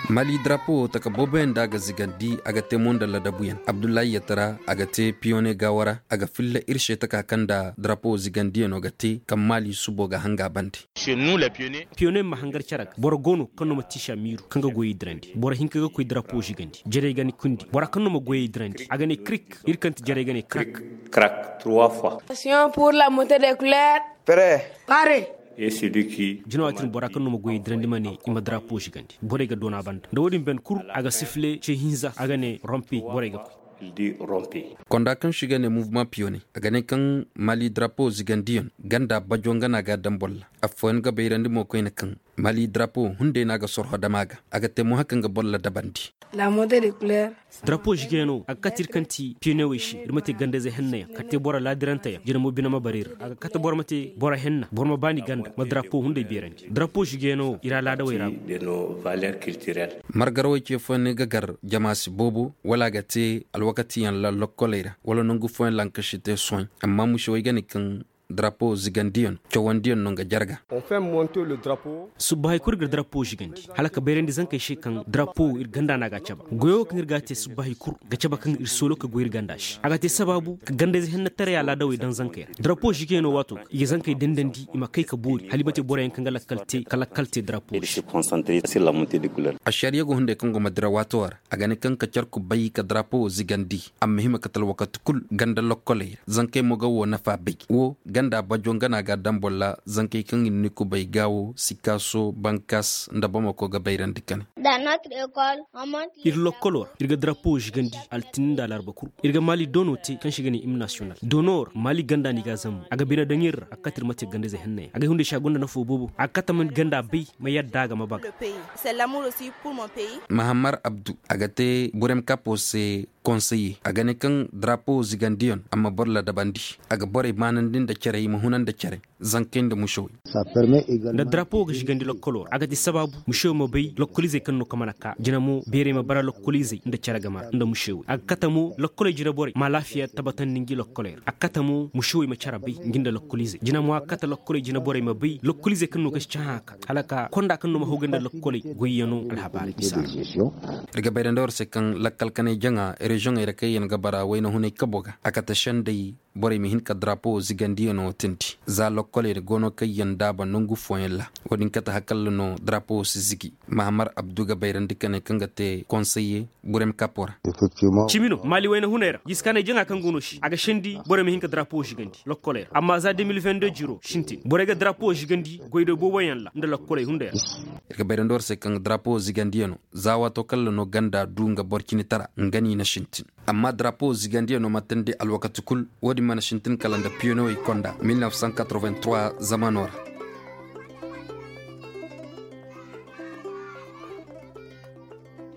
Mali drapo taka boben daga zigandi aga te monda la dabuyan Abdullahi Yatara aga te pione gawara aga filla irshe taka kanda drapo zigandi no gate kam Mali subo ga hanga bandi. Chez nous les pionniers. Pionnier ma hangar charak bor gono kanu ma tisha miru kanga goyi drandi bor hinka ga koy drapo zigandi jere gani kundi bor kanu ma goyi drandi aga ne krik irkanti jere gani crack 3 fois. Passion pour la montée des couleurs. Prêt. Paré. Et celui qui jinowatin bora kanu ma goyi drandi mani ima drapo zigandi bor ga dona banda ndawodi ben kur aga sifle che hinza aga ne rompi bor ga il dit rompi. Konda kan shiga ne mouvement pionnier aga ne kan Mali drapo zigandiyon ganda bajonga na ga dambolla afon ga beyrandi mo koy ne kan Mali drapo hunde na ga sorho damaga aga te mo hakan ga bolla dabandi. La montée des couleurs. Drapo jigeno aga katir kanti pionnier wishi irmate ganda ze henna katte bora ladiranta ya jina mo binama barir aga kata bora mate bora henna borma bani ganda ma drapo hunde birandi drapo jigeno ira lada wayra De nos valeurs culturelles. Margaro ke fone gagar jamasi bobo wala ga te alwakati yan la lokolera wala nungu fone lankashite soin amma musho igani kan drapo zigandiyon chowandiyon nonga jarga. On fait monter le drapeau. subahay kurgar drapo jigandi halaka berendi zanka shi kan drapo ir ganda na ga chaba goyo kan irga te subahay kur ga chaba kan ir solo ka goyir gandash aga te sababu ka ganda ze henna tare ya ladawi dan zanka drapo jigeno wato ye zanka dendandi ima kai ka buri halibate bora yan kan kala kalte drapo Il se concentrer sur la montée des couleurs. Ashariya go hunde kan go madra watowar aga ne kan ka charku bayi ka drapo zigandi amma hima katal wakat kul ganda lokole zanka mo gawo na fa bi wo ganda bajonga na ga dambolla zanka kan ni ku bay gawo sikaso bankas ndabama ko ga bayran dikane. Dans notre école, on monte ir lokkolor irga drapo jigandi altinda larba kur irga Mali dono te kan shigani im national donor Mali ganda ni ga zamu aga bina dangir akatir mate ganda ze henne aga hunde shagonda na fo bobo akata man ganda bay ma yadda ga mabaga. Le pays, c'est l'amour aussi pour mon pays. Mahamar Abdou agate burem kapo se conseiller aga ne kan drapo zigandiyon amma borla dabandi aga bore manandin da cere mu hunan da cere zanken da musho. Ça permet également. da drapo ga jigandi lokkolor aga ti sababu mushew mo bay lokkolize kan no kamana ka jinamo bere ma bara lokkolize inda cere gama inda mushew aga katamu lokkole jira bore ma lafiya tabatan ningi lokkoler akatamu mushew ma cara bay nginda lokkolize jinamo akata lokkole jina bore ma bay lokkolize kan no kashi haka alaka konda kan no ma hoganda lokkole goyano alhabari misal daga bayrandor se kan lakkal kane janga region era kayen gabara wayna hunay kaboga akata shandai bore mi hin ka drapo zigandiyo no tinti za lokkole de gono kayen daba nungu foyella wodin kata hakal no drapo sizigi Mahamar Abdou ga bayrandi kane kanga te conseiller burem kapora. Effectivement. chimino Mali wayna hunera giskane janga kan gono shi aga shendi bore mi hin ka drapo jigandi lokkoler amma za 2022 jiro shinti bore ga drapo jigandi goydo bo wayalla nda lokkole hunde daga bayrandor se kan drapo zigandiyo no za wato kallo no ganda dunga borkini tara ngani na shintin amma drapo zigandiyo no matande alwakatukul wodi mana shintin kalanda piono e konda 1983 zamanora